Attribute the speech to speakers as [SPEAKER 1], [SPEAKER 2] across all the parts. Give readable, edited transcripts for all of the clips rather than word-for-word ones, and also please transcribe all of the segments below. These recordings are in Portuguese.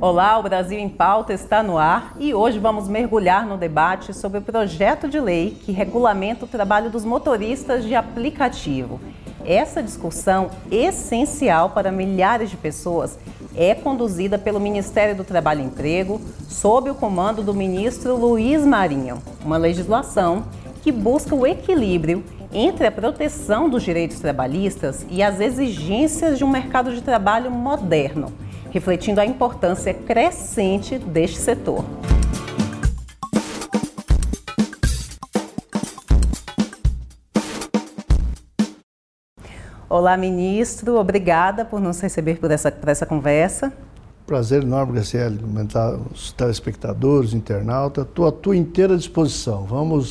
[SPEAKER 1] Olá, o Brasil em Pauta está no ar e hoje vamos mergulhar no debate sobre o projeto de lei que regulamenta o trabalho dos motoristas de aplicativo. Essa discussão, essencial para milhares de pessoas, é conduzida pelo Ministério do Trabalho e Emprego, sob o comando do ministro Luiz Marinho. Uma legislação que busca o equilíbrio entre a proteção dos direitos trabalhistas e as exigências de um mercado de trabalho moderno, refletindo a importância crescente deste setor. Olá, ministro. Obrigada por nos receber por essa conversa.
[SPEAKER 2] Prazer enorme, Graciele, comentar os telespectadores, internautas. Estou à tua inteira disposição.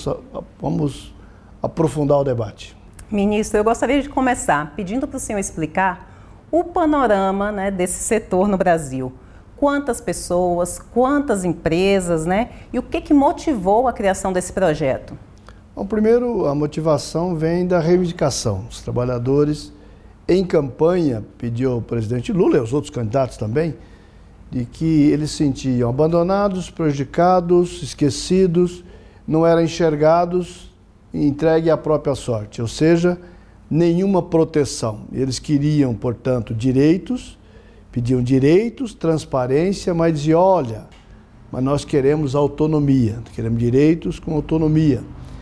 [SPEAKER 2] Vamos aprofundar o debate.
[SPEAKER 1] Ministro, eu gostaria de começar pedindo para o senhor explicar o panorama, desse setor no Brasil. Quantas pessoas, quantas empresas, e o que motivou a criação desse projeto?
[SPEAKER 2] Bom, primeiro, a motivação vem da reivindicação. Os trabalhadores, em campanha, pediu ao presidente Lula e aos outros candidatos também, de que eles se sentiam abandonados, prejudicados, esquecidos, não eram enxergados e entregues à própria sorte, ou seja, nenhuma proteção. Eles queriam, portanto, direitos, pediam direitos, transparência, mas diziam, olha, mas nós queremos autonomia, queremos direitos com autonomia.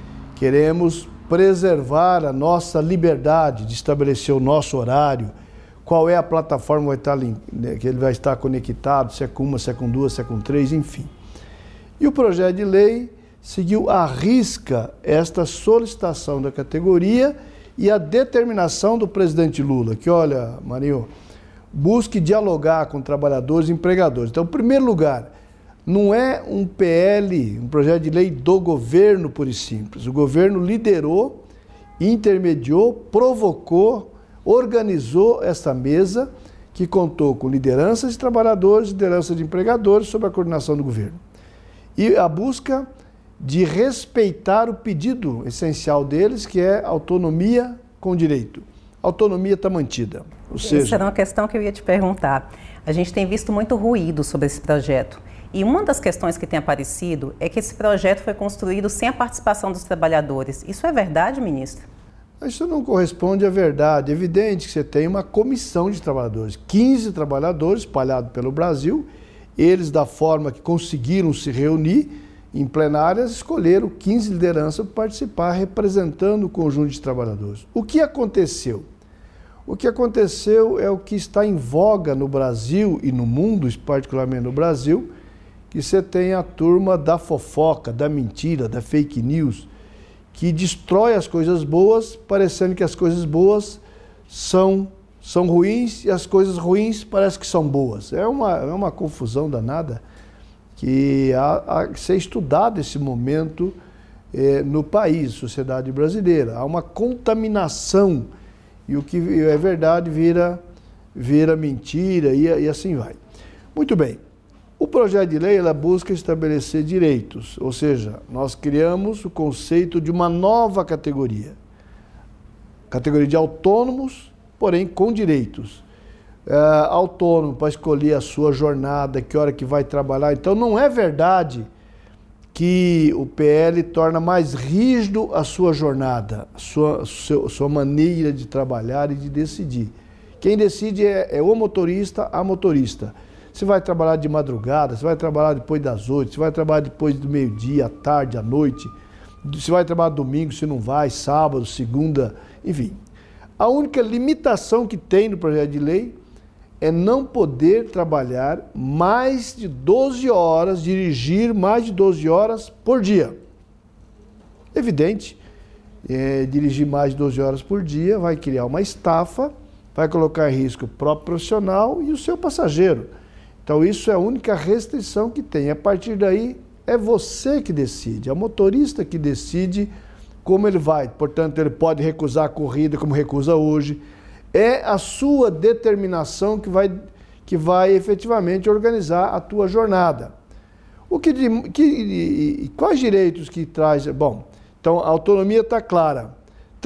[SPEAKER 2] Queremos preservar a nossa liberdade de estabelecer o nosso horário, qual é a plataforma que ele vai estar conectado, se é com uma, se é com duas, se é com três, enfim. E o projeto de lei seguiu à risca esta solicitação da categoria e a determinação do presidente Lula, que, olha, Marinho, busque dialogar com trabalhadores e empregadores. Então, em primeiro lugar, não é um PL, um projeto de lei do governo, puro e simples. O governo liderou, intermediou, provocou, organizou essa mesa que contou com lideranças de trabalhadores, liderança de empregadores, sob a coordenação do governo. E a busca de respeitar o pedido essencial deles, que é autonomia com direito. A autonomia está mantida. Ou seja,
[SPEAKER 1] essa era uma questão que eu ia te perguntar. A gente tem visto muito ruído sobre esse projeto. E uma das questões que tem aparecido é que esse projeto foi construído sem a participação dos trabalhadores. Isso é verdade, ministro?
[SPEAKER 2] Isso não corresponde à verdade. É evidente que você tem uma comissão de trabalhadores, 15 trabalhadores espalhados pelo Brasil. Eles, da forma que conseguiram se reunir em plenárias, escolheram 15 lideranças para participar, representando o conjunto de trabalhadores. O que aconteceu? O que aconteceu é o que está em voga no Brasil e no mundo, particularmente no Brasil, que você tem a turma da fofoca, da mentira, da fake news, que destrói as coisas boas, parecendo que as coisas boas são ruins e as coisas ruins parecem que são boas. É uma confusão danada que há que ser estudado esse momento no país, sociedade brasileira. Há uma contaminação e o que é verdade vira mentira e assim vai. Muito bem. O projeto de lei busca estabelecer direitos, ou seja, nós criamos o conceito de uma nova categoria de autônomos, porém com direitos. Autônomo para escolher a sua jornada, que hora que vai trabalhar. Então não é verdade que o PL torna mais rígido a sua jornada, sua maneira de trabalhar e de decidir. Quem decide é o motorista, a motorista. Você vai trabalhar de madrugada, você vai trabalhar depois das 8, você vai trabalhar depois do meio-dia, à tarde, à noite, você vai trabalhar domingo, se não vai, sábado, segunda, enfim. A única limitação que tem no projeto de lei é não poder trabalhar mais de 12 horas, dirigir mais de 12 horas por dia. Evidente, dirigir mais de 12 horas por dia vai criar uma estafa, vai colocar em risco o próprio profissional e o seu passageiro. Então isso é a única restrição que tem. A partir daí é você que decide, é o motorista que decide como ele vai. Portanto, ele pode recusar a corrida como recusa hoje. É a sua determinação que vai efetivamente organizar a tua jornada. Quais direitos que traz? Bom, então a autonomia está clara.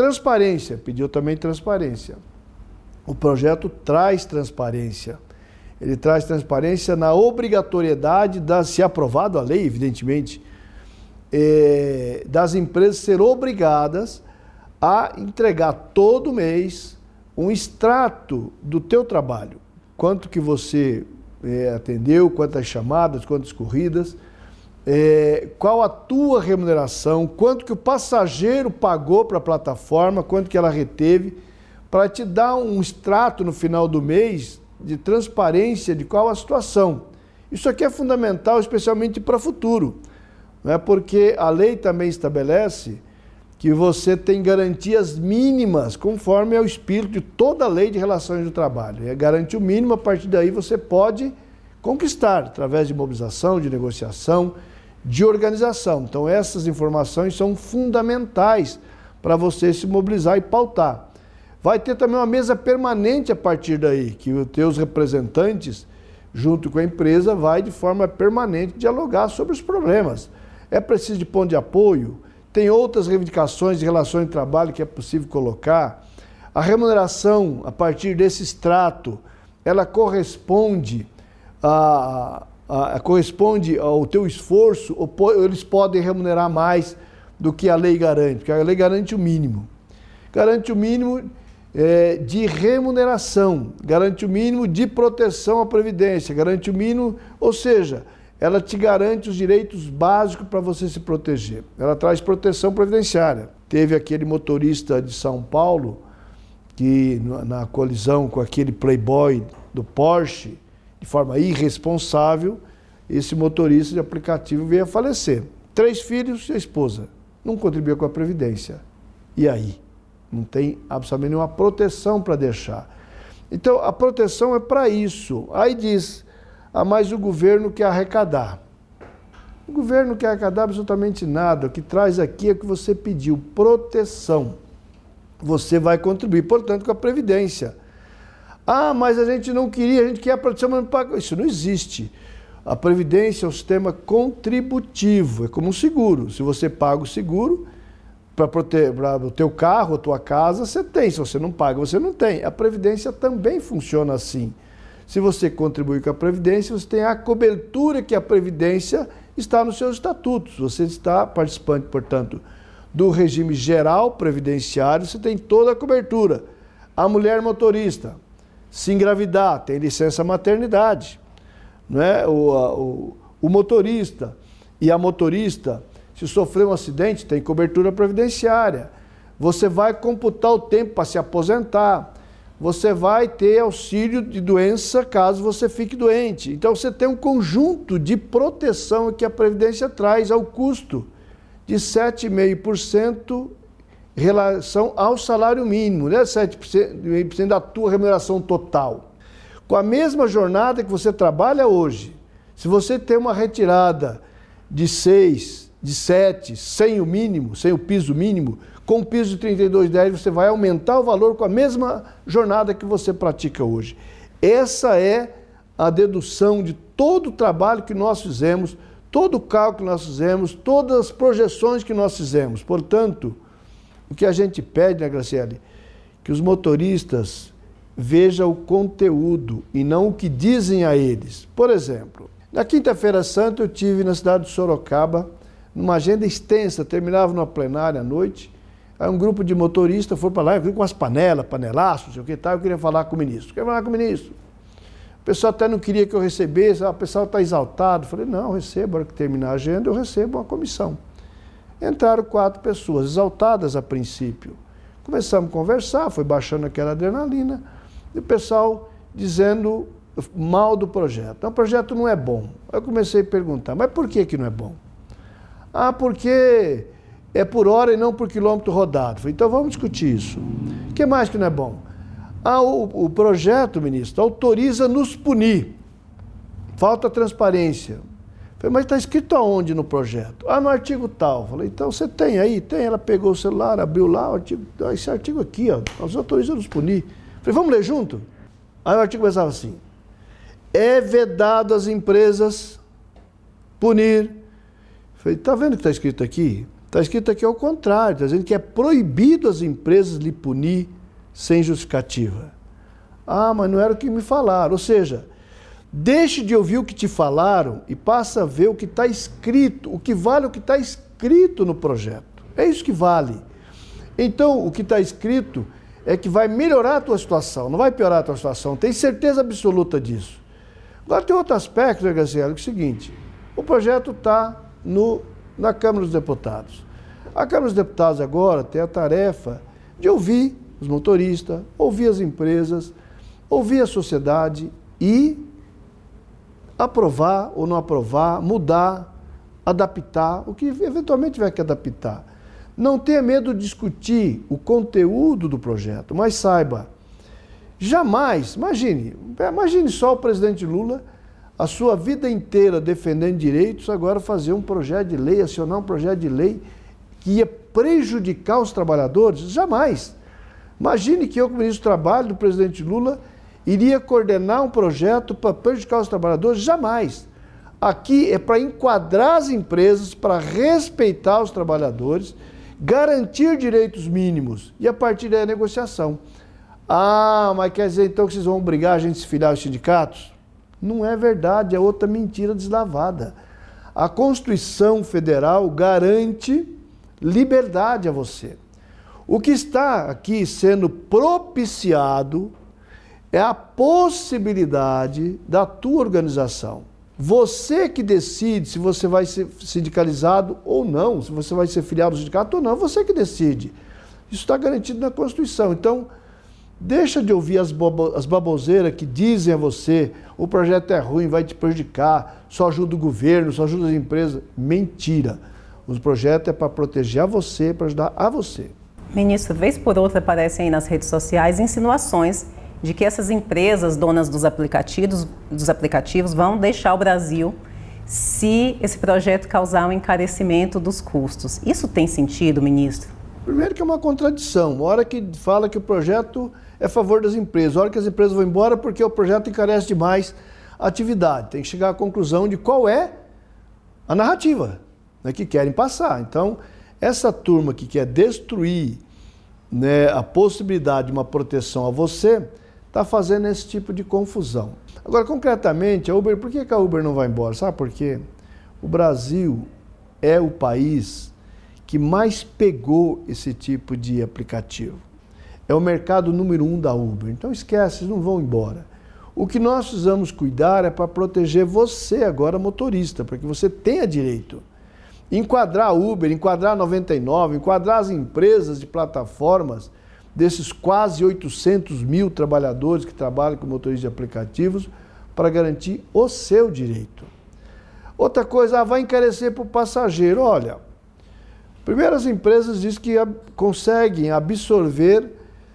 [SPEAKER 2] Transparência, pediu também transparência. O projeto traz transparência. Ele traz transparência na obrigatoriedade, se aprovado a lei, evidentemente, das empresas ser obrigadas a entregar todo mês um extrato do teu trabalho. Quanto que você atendeu, quantas chamadas, quantas corridas, qual a tua remuneração, quanto que o passageiro pagou para a plataforma, quanto que ela reteve, para te dar um extrato no final do mês de transparência de qual a situação. Isso aqui é fundamental, especialmente para o futuro, né? Porque a lei também estabelece que você tem garantias mínimas, conforme é o espírito de toda a lei de relações do trabalho. É garantia mínima, a partir daí você pode conquistar, através de mobilização, de negociação, de organização. Então essas informações são fundamentais para você se mobilizar e pautar. Vai ter também uma mesa permanente a partir daí, que os teus representantes, junto com a empresa, vai de forma permanente dialogar sobre os problemas. É preciso de ponto de apoio, tem outras reivindicações de relações de trabalho que é possível colocar. A remuneração, a partir desse extrato, ela corresponde ao teu esforço, ou eles podem remunerar mais do que a lei garante, porque a lei garante o mínimo. Garante o mínimo de remuneração, garante o mínimo de proteção à previdência, garante o mínimo, ou seja, ela te garante os direitos básicos para você se proteger. Ela traz proteção previdenciária. Teve aquele motorista de São Paulo que, na colisão com aquele playboy do Porsche, de forma irresponsável, esse motorista de aplicativo veio a falecer. 3 filhos e a esposa. Não contribuiu com a previdência. E aí? Não tem absolutamente nenhuma proteção para deixar. Então, a proteção é para isso. Aí diz, mas o governo quer arrecadar. O governo quer arrecadar absolutamente nada. O que traz aqui é o que você pediu, proteção. Você vai contribuir, portanto, com a previdência. Mas a gente não queria, a gente quer a proteção, mas não paga. Isso não existe. A previdência é um sistema contributivo, é como um seguro. Se você paga o seguro, para o teu carro, a tua casa, você tem. Se você não paga, você não tem. A previdência também funciona assim. Se você contribui com a previdência, você tem a cobertura que a previdência está nos seus estatutos. Você está participante, portanto, do regime geral previdenciário, você tem toda a cobertura. A mulher motorista, se engravidar, tem licença maternidade. Não é? O motorista e a motorista, se sofrer um acidente, tem cobertura previdenciária. Você vai computar o tempo para se aposentar. Você vai ter auxílio de doença caso você fique doente. Então você tem um conjunto de proteção que a Previdência traz ao custo de 7,5% em relação ao salário mínimo, né? 7,5% da tua remuneração total. Com a mesma jornada que você trabalha hoje, se você tem uma retirada de 6, de 7, sem o mínimo, sem o piso mínimo, com o piso de 32,10 você vai aumentar o valor com a mesma jornada que você pratica hoje. Essa é a dedução de todo o trabalho que nós fizemos, todo o cálculo que nós fizemos, todas as projeções que nós fizemos. Portanto, o que a gente pede, né, Graciele, que os motoristas vejam o conteúdo e não o que dizem a eles. Por exemplo, na Quinta-feira Santa eu tive na cidade de Sorocaba, numa agenda extensa, terminava numa plenária à noite, aí um grupo de motoristas foi para lá, com umas panelas, panelaços, não sei o que tal, eu queria falar com o ministro. Queria falar com o ministro. O pessoal até não queria que eu recebesse, o pessoal está exaltado. Eu falei, não, eu recebo, a hora que terminar a agenda, eu recebo uma comissão. Entraram 4 pessoas, exaltadas a princípio. Começamos a conversar, foi baixando aquela adrenalina, e o pessoal dizendo mal do projeto. Não, o projeto não é bom. Aí eu comecei a perguntar, mas por que não é bom? Porque é por hora e não por quilômetro rodado. Falei, então vamos discutir isso. O que mais que não é bom? O projeto, ministro, autoriza nos punir. Falta transparência. Falei, mas está escrito aonde no projeto? No artigo tal. Falei, então você tem aí? Tem. Ela pegou o celular, abriu lá, o artigo, esse artigo aqui, ó, nos autoriza nos punir. Falei, vamos ler junto? Aí o artigo começava assim, é vedado às empresas punir. Falei, tá vendo o que está escrito aqui? Está escrito aqui ao contrário, está dizendo que é proibido as empresas lhe punir sem justificativa. Mas não era o que me falaram. Ou seja, Deixe de ouvir o que te falaram e passa a ver o que está escrito. O que vale é o que está escrito no projeto. É isso que vale. Então, o que está escrito é que vai melhorar a tua situação, não vai piorar a tua situação. Tem certeza absoluta disso. Agora, tem outro aspecto, né, Graciela, que é o seguinte. O projeto está na Câmara dos Deputados. A Câmara dos Deputados agora tem a tarefa de ouvir os motoristas, ouvir as empresas, ouvir a sociedade e aprovar ou não aprovar, mudar, adaptar, o que eventualmente tiver que adaptar. Não tenha medo de discutir o conteúdo do projeto, mas saiba, jamais, imagine só o presidente Lula, a sua vida inteira defendendo direitos, agora fazer um projeto de lei, acionar um projeto de lei que ia prejudicar os trabalhadores? Jamais. Imagine que eu, como ministro do Trabalho do presidente Lula, iria coordenar um projeto para prejudicar os trabalhadores? Jamais. Aqui é para enquadrar as empresas, para respeitar os trabalhadores, garantir direitos mínimos e a partir daí a negociação. Ah, mas quer dizer então que vocês vão obrigar a gente a se filiar aos sindicatos? Não é verdade, é outra mentira deslavada. A Constituição Federal garante liberdade a você. O que está aqui sendo propiciado é a possibilidade da tua organização. Você que decide se você vai ser sindicalizado ou não, se você vai ser filiado ao sindicato ou não, você que decide. Isso está garantido na Constituição. Então, deixa de ouvir as baboseiras que dizem a você, o projeto é ruim, vai te prejudicar, só ajuda o governo, só ajuda as empresas. Mentira. O projeto é para proteger a você, para ajudar a você.
[SPEAKER 1] Ministro, vez por outra aparecem aí nas redes sociais insinuações de que essas empresas donas dos aplicativos vão deixar o Brasil se esse projeto causar um encarecimento dos custos. Isso tem sentido, ministro?
[SPEAKER 2] Primeiro que é uma contradição. Uma hora que fala que o projeto é a favor das empresas, a hora que as empresas vão embora porque o projeto encarece demais a atividade. Tem que chegar à conclusão de qual é a narrativa, né, que querem passar. Então, essa turma que quer destruir, né, a possibilidade de uma proteção a você, está fazendo esse tipo de confusão. Agora, concretamente, a Uber, por que a Uber não vai embora? Sabe por quê? O Brasil é o país que mais pegou esse tipo de aplicativo. É o mercado número 1 da Uber. Então esquece, eles não vão embora. O que nós precisamos cuidar é para proteger você agora, motorista, para que você tenha direito. Enquadrar a Uber, enquadrar a 99, enquadrar as empresas de plataformas, desses quase 800 mil trabalhadores que trabalham com motoristas de aplicativos, para garantir o seu direito. Outra coisa, vai encarecer para o passageiro. Olha, primeiro as empresas dizem que conseguem absorver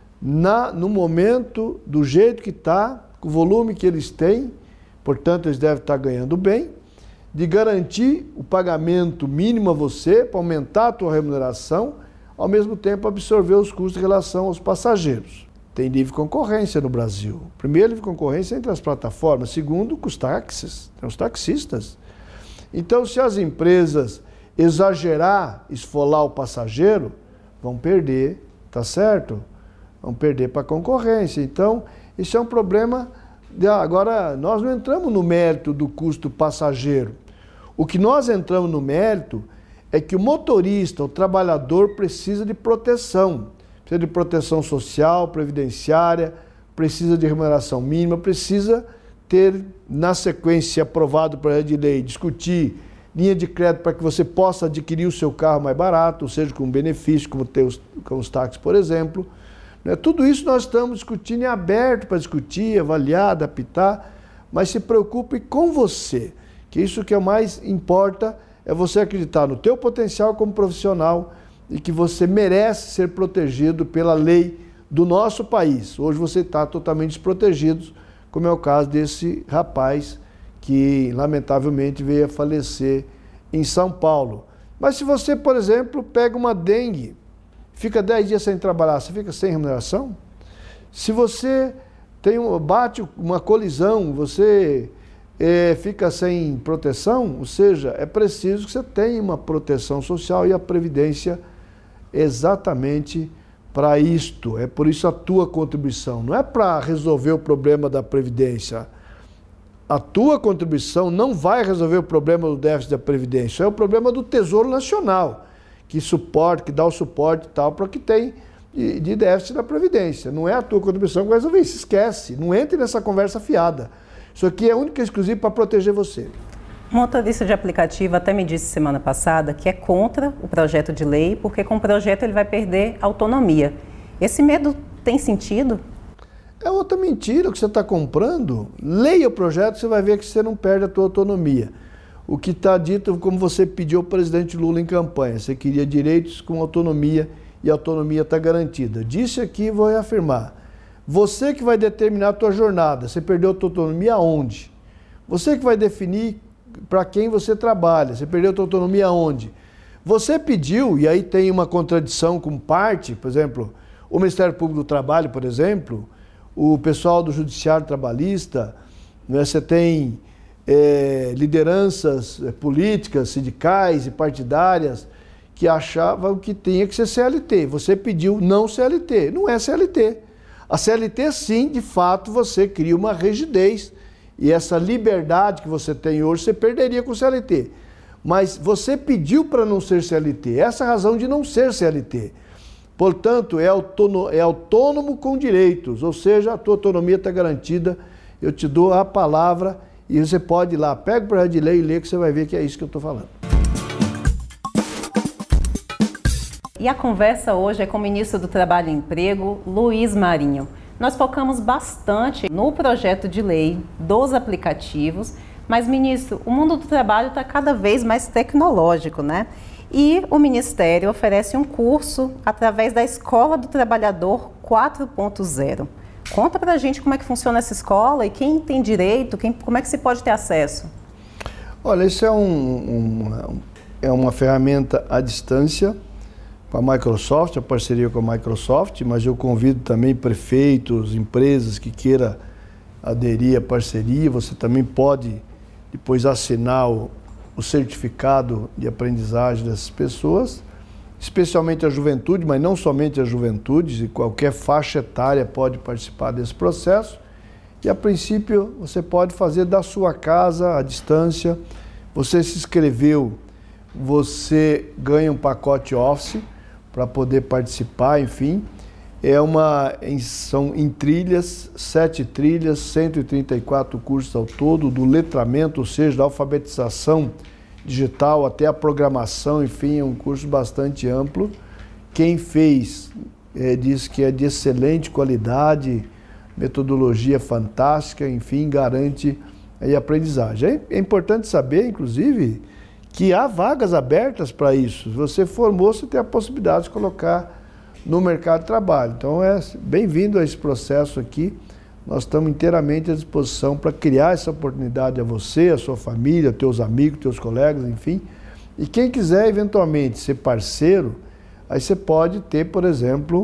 [SPEAKER 2] no momento, do jeito que está, com o volume que eles têm, portanto eles devem estar ganhando bem, de garantir o pagamento mínimo a você, para aumentar a tua remuneração, ao mesmo tempo absorver os custos em relação aos passageiros. Tem livre concorrência no Brasil. Primeiro, livre concorrência entre as plataformas. Segundo, com os táxis, tem os taxistas. Então, se as empresas exagerar, esfolar o passageiro, vão perder, tá certo? Vão perder para a concorrência. Então, isso é um problema. Agora, nós não entramos no mérito do custo passageiro. O que nós entramos no mérito é que o motorista, o trabalhador, precisa de proteção. Precisa de proteção social, previdenciária, precisa de remuneração mínima, precisa ter, na sequência, aprovado o projeto de lei, discutir linha de crédito para que você possa adquirir o seu carro mais barato, ou seja, com benefício, como ter com os táxis, por exemplo. Tudo isso nós estamos discutindo, é aberto para discutir, avaliar, adaptar, mas se preocupe com você, que isso que é o mais importa, é você acreditar no teu potencial como profissional e que você merece ser protegido pela lei do nosso país. Hoje você está totalmente desprotegido, como é o caso desse rapaz que lamentavelmente veio a falecer em São Paulo. Mas se você, por exemplo, pega uma dengue, fica 10 dias sem trabalhar, você fica sem remuneração? Se você bate uma colisão, você fica sem proteção, ou seja, é preciso que você tenha uma proteção social e a Previdência exatamente para isto. É por isso a tua contribuição. Não é para resolver o problema da Previdência. a tua contribuição não vai resolver o problema do déficit da Previdência, é o problema do Tesouro Nacional, que dá o suporte tal para o que tem de déficit da Previdência. Não é a tua contribuição que vai resolver isso, esquece, não entre nessa conversa fiada. Isso aqui é única e exclusiva para proteger você.
[SPEAKER 1] O motorista de aplicativo até me disse semana passada que é contra o projeto de lei, porque com o projeto ele vai perder autonomia. Esse medo tem sentido?
[SPEAKER 2] É outra mentira o que você está comprando. Leia o projeto, você vai ver que você não perde a tua autonomia. O que está dito, como você pediu ao presidente Lula em campanha, você queria direitos com autonomia e a autonomia está garantida. Disse aqui e vou reafirmar. Você que vai determinar a tua jornada, você perdeu a tua autonomia aonde? Você que vai definir para quem você trabalha, você perdeu a tua autonomia aonde? Você pediu, e aí tem uma contradição com parte, por exemplo, o Ministério Público do Trabalho, por exemplo, o pessoal do Judiciário Trabalhista, né, você tem lideranças políticas, sindicais e partidárias que achavam que tinha que ser CLT. Você pediu não CLT, não é CLT. A CLT, sim, de fato, você cria uma rigidez e essa liberdade que você tem hoje, você perderia com o CLT. Mas você pediu para não ser CLT, essa é a razão de não ser CLT. Portanto, é autônomo com direitos, ou seja, a tua autonomia está garantida, eu te dou a palavra e você pode ir lá, pega o projeto de lei e lê que você vai ver que é isso que eu estou falando.
[SPEAKER 1] E a conversa hoje é com o ministro do Trabalho e Emprego, Luiz Marinho. Nós focamos bastante no projeto de lei dos aplicativos, mas, ministro, o mundo do trabalho está cada vez mais tecnológico, né? E o Ministério oferece um curso através da Escola do Trabalhador 4.0. Conta pra gente como é que funciona essa escola e quem tem direito, como é que se pode ter acesso?
[SPEAKER 2] Olha, isso é uma ferramenta à distância com a Microsoft, a parceria com a Microsoft, mas eu convido também prefeitos, empresas que queiram aderir à parceria. Você também pode depois assinar o certificado de aprendizagem dessas pessoas, especialmente a juventude, mas não somente a juventude, qualquer faixa etária pode participar desse processo. E a princípio você pode fazer da sua casa, à distância. Você se inscreveu, você ganha um pacote Office para poder participar, enfim. São em trilhas, 7 trilhas, 134 cursos ao todo, do letramento, ou seja, da alfabetização digital até a programação, enfim, é um curso bastante amplo. Quem fez diz que é de excelente qualidade, metodologia fantástica, enfim, garante a aprendizagem. É importante saber, inclusive, que há vagas abertas para isso. Se você formou, você tem a possibilidade de colocar no mercado de trabalho. Então, é bem-vindo a esse processo aqui. Nós estamos inteiramente à disposição para criar essa oportunidade a você, a sua família, teus amigos, teus colegas, enfim. E quem quiser, eventualmente, ser parceiro, aí você pode ter, por exemplo,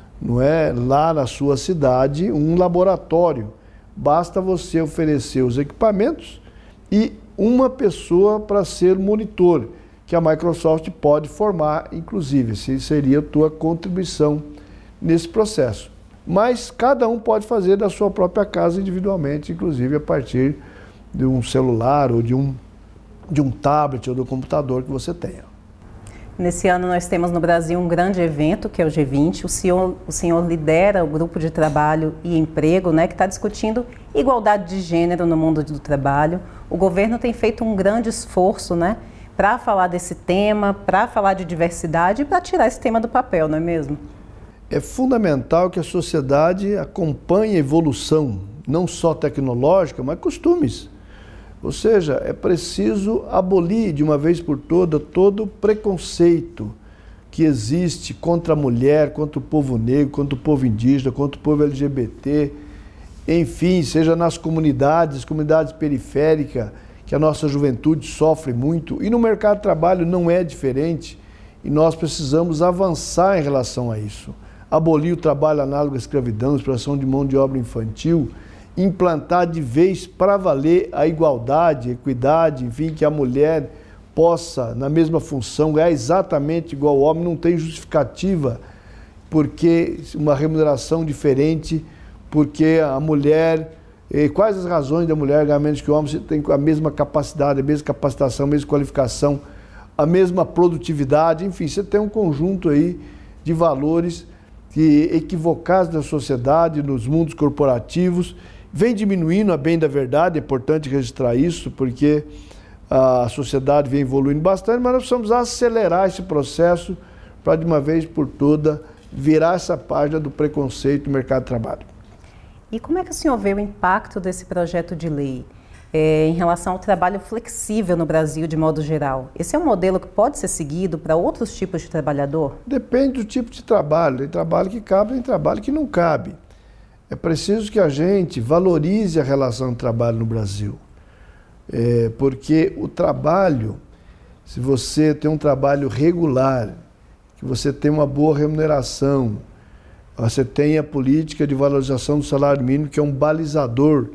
[SPEAKER 2] lá na sua cidade, um laboratório. Basta você oferecer os equipamentos e uma pessoa para ser monitor, que a Microsoft pode formar, inclusive. Essa seria a tua contribuição nesse processo. Mas cada um pode fazer da sua própria casa individualmente, inclusive a partir de um celular ou de um tablet ou do computador que você tenha.
[SPEAKER 1] Nesse ano nós temos no Brasil um grande evento, que é o G20. O senhor lidera o grupo de trabalho e emprego, né, que está discutindo igualdade de gênero no mundo do trabalho. O governo tem feito um grande esforço, né, para falar desse tema, para falar de diversidade e para tirar esse tema do papel, não é mesmo?
[SPEAKER 2] É fundamental que a sociedade acompanhe a evolução, não só tecnológica, mas costumes. Ou seja, é preciso abolir de uma vez por todas todo preconceito que existe contra a mulher, contra o povo negro, contra o povo indígena, contra o povo LGBT, enfim, seja nas comunidades periféricas, que a nossa juventude sofre muito, e no mercado de trabalho não é diferente, e nós precisamos avançar em relação a isso. Abolir o trabalho análogo à escravidão, exploração de mão de obra infantil, implantar de vez para valer a igualdade, a equidade, enfim, que a mulher possa, na mesma função, ganhar exatamente igual ao homem, não tem justificativa, porque uma remuneração diferente, porque a mulher Quais as razões da mulher ganhar menos que o homem? Você tem a mesma capacidade, a mesma capacitação, a mesma qualificação, a mesma produtividade, enfim, você tem um conjunto aí de valores que, equivocados na sociedade, nos mundos corporativos, vem diminuindo, a bem da verdade, é importante registrar isso, porque a sociedade vem evoluindo bastante, mas nós precisamos acelerar esse processo para, de uma vez por todas, virar essa página do preconceito no mercado de trabalho.
[SPEAKER 1] E como é que o senhor vê o impacto desse projeto de lei em relação ao trabalho flexível no Brasil de modo geral? Esse é um modelo que pode ser seguido para outros tipos de trabalhador?
[SPEAKER 2] Depende do tipo de trabalho. Tem trabalho que cabe, tem trabalho que não cabe. É preciso que a gente valorize a relação de trabalho no Brasil. Porque o trabalho, se você tem um trabalho regular, que você tem uma boa remuneração, você tem a política de valorização do salário mínimo, que é um balizador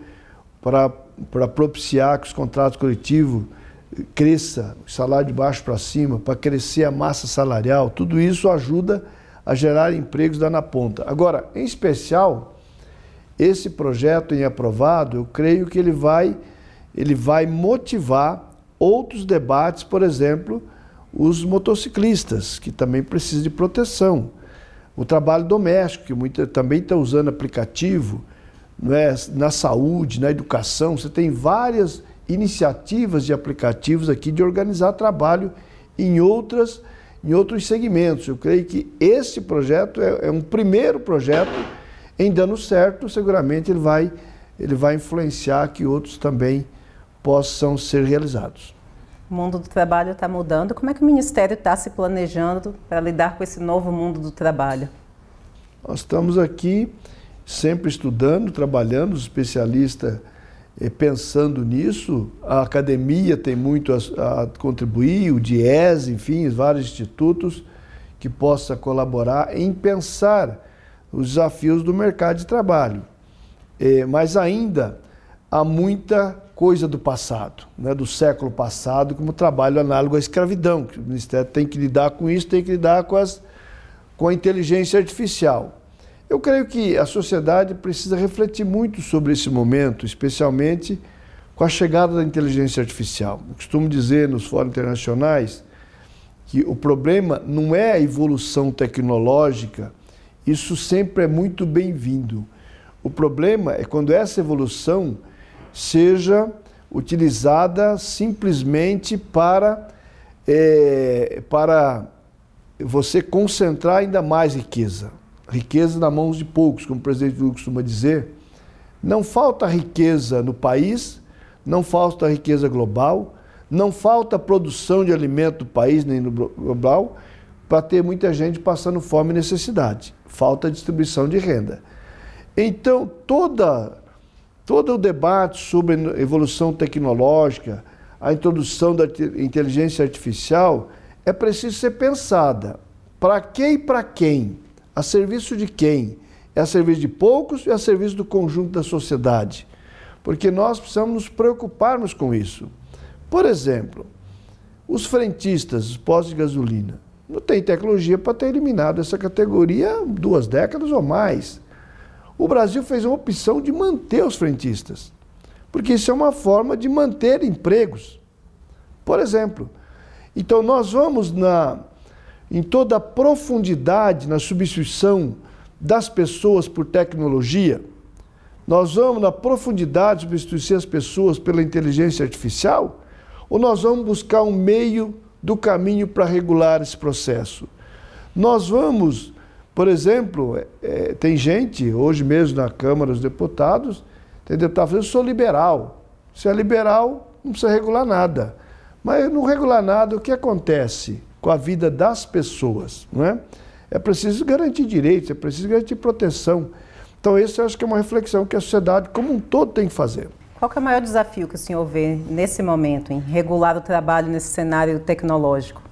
[SPEAKER 2] para propiciar que os contratos coletivos cresça, o salário de baixo para cima, para crescer a massa salarial, tudo isso ajuda a gerar empregos lá na ponta. Agora, em especial, esse projeto em aprovado, eu creio que ele vai motivar outros debates, por exemplo, os motociclistas, que também precisam de proteção. O trabalho doméstico, que também está usando aplicativo, não é? Na saúde, na educação, você tem várias iniciativas de aplicativos aqui de organizar trabalho em outros segmentos. Eu creio que esse projeto é um primeiro projeto. Em dando certo, seguramente ele vai influenciar que outros também possam ser realizados.
[SPEAKER 1] O mundo do trabalho está mudando. Como é que o Ministério está se planejando para lidar com esse novo mundo do trabalho?
[SPEAKER 2] Nós estamos aqui sempre estudando, trabalhando, os especialistas pensando nisso. A academia tem muito a contribuir, o DIES, enfim, os vários institutos que possam colaborar em pensar os desafios do mercado de trabalho. Mas ainda há muita coisa do passado, né, do século passado, como trabalho análogo à escravidão, que o Ministério tem que lidar com isso, tem que lidar com a inteligência artificial. Eu creio que a sociedade precisa refletir muito sobre esse momento, especialmente com a chegada da inteligência artificial. Eu costumo dizer nos fóruns internacionais que o problema não é a evolução tecnológica, isso sempre é muito bem-vindo. O problema é quando essa evolução seja utilizada simplesmente para você concentrar ainda mais riqueza. Riqueza nas mãos de poucos, como o presidente Lula costuma dizer. Não falta riqueza no país, não falta riqueza global, não falta produção de alimento no país nem no global, para ter muita gente passando fome e necessidade. Falta distribuição de renda. Então, todo o debate sobre a evolução tecnológica, a introdução da inteligência artificial, é preciso ser pensada. Para quê e para quem? A serviço de quem? É a serviço de poucos e a serviço do conjunto da sociedade? Porque nós precisamos nos preocuparmos com isso. Por exemplo, os frentistas, os postos de gasolina, não tem tecnologia para ter eliminado essa categoria há 2 décadas ou mais. O Brasil fez uma opção de manter os frentistas, porque isso é uma forma de manter empregos. Por exemplo, então nós vamos em toda a profundidade na substituição das pessoas por tecnologia, nós vamos na profundidade substituir as pessoas pela inteligência artificial, ou nós vamos buscar um meio do caminho para regular esse processo? Nós vamos, por exemplo, tem gente, hoje mesmo na Câmara dos Deputados, tem deputado falando, eu sou liberal. Se é liberal, não precisa regular nada. Mas não regular nada, o que acontece com a vida das pessoas? Não é? É preciso garantir direitos, é preciso garantir proteção. Então, esse eu acho que é uma reflexão que a sociedade como um todo tem que fazer.
[SPEAKER 1] Qual que é o maior desafio que o senhor vê nesse momento, em regular o trabalho nesse cenário tecnológico?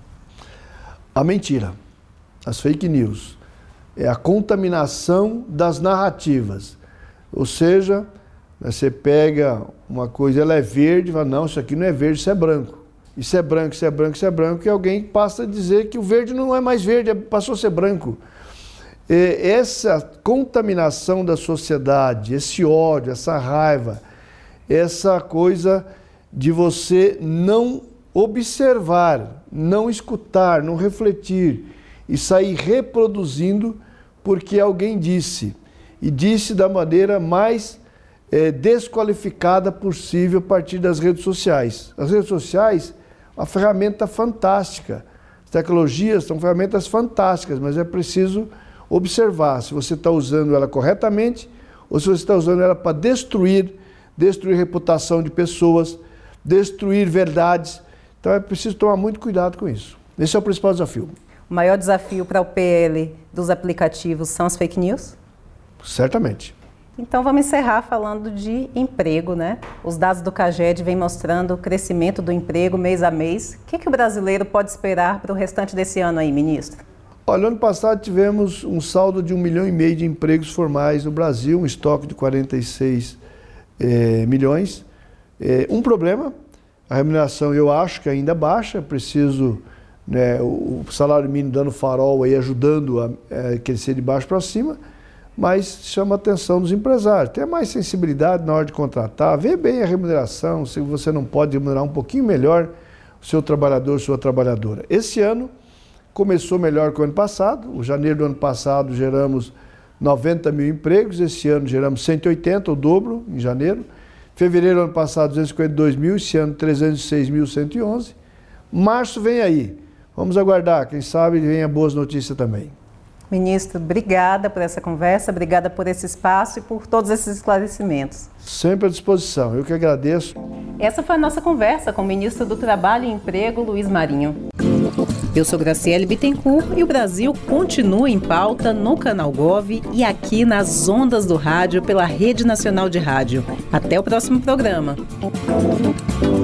[SPEAKER 2] A mentira, as fake news. É a contaminação das narrativas. Ou seja, você pega uma coisa, ela é verde, fala, não, isso aqui não é verde, isso é branco. Isso é branco, isso é branco, isso é branco, e alguém passa a dizer que o verde não é mais verde, passou a ser branco. essa contaminação da sociedade, esse ódio, essa raiva, essa coisa de você não observar, não escutar, não refletir e sair reproduzindo porque alguém disse, e disse da maneira mais desqualificada possível a partir das redes sociais. As redes sociais, uma ferramenta fantástica. As tecnologias são ferramentas fantásticas, mas é preciso observar se você está usando ela corretamente ou se você está usando ela para destruir reputação de pessoas, destruir verdades. Então é preciso tomar muito cuidado com isso. Esse é o principal desafio.
[SPEAKER 1] O maior desafio para o PL dos aplicativos são as fake news?
[SPEAKER 2] Certamente.
[SPEAKER 1] Então vamos encerrar falando de emprego, né? Os dados do CAGED vêm mostrando o crescimento do emprego mês a mês. O que o brasileiro pode esperar para o restante desse ano aí, ministro?
[SPEAKER 2] Olha, ano passado tivemos um saldo de 1,5 milhão de empregos formais no Brasil, um estoque de 46 milhões. Um problema, a remuneração eu acho que ainda baixa, preciso, né, o salário mínimo dando farol aí, ajudando a crescer de baixo para cima, mas chama a atenção dos empresários. Tenha mais sensibilidade na hora de contratar, vê bem a remuneração, se você não pode remunerar um pouquinho melhor o seu trabalhador, sua trabalhadora. Esse ano começou melhor que o ano passado. O janeiro do ano passado geramos 90 mil empregos, esse ano geramos 180, o dobro em janeiro. Fevereiro do ano passado 252 mil, esse ano 306.111. Março vem aí. Vamos aguardar, quem sabe venha boas notícias também.
[SPEAKER 1] Ministro, obrigada por essa conversa, obrigada por esse espaço e por todos esses esclarecimentos.
[SPEAKER 2] Sempre à disposição, eu que agradeço.
[SPEAKER 1] Essa foi a nossa conversa com o ministro do Trabalho e Emprego, Luiz Marinho. Eu sou Graciele Bittencourt e o Brasil continua em pauta no Canal Gov e aqui nas ondas do rádio pela Rede Nacional de Rádio. Até o próximo programa.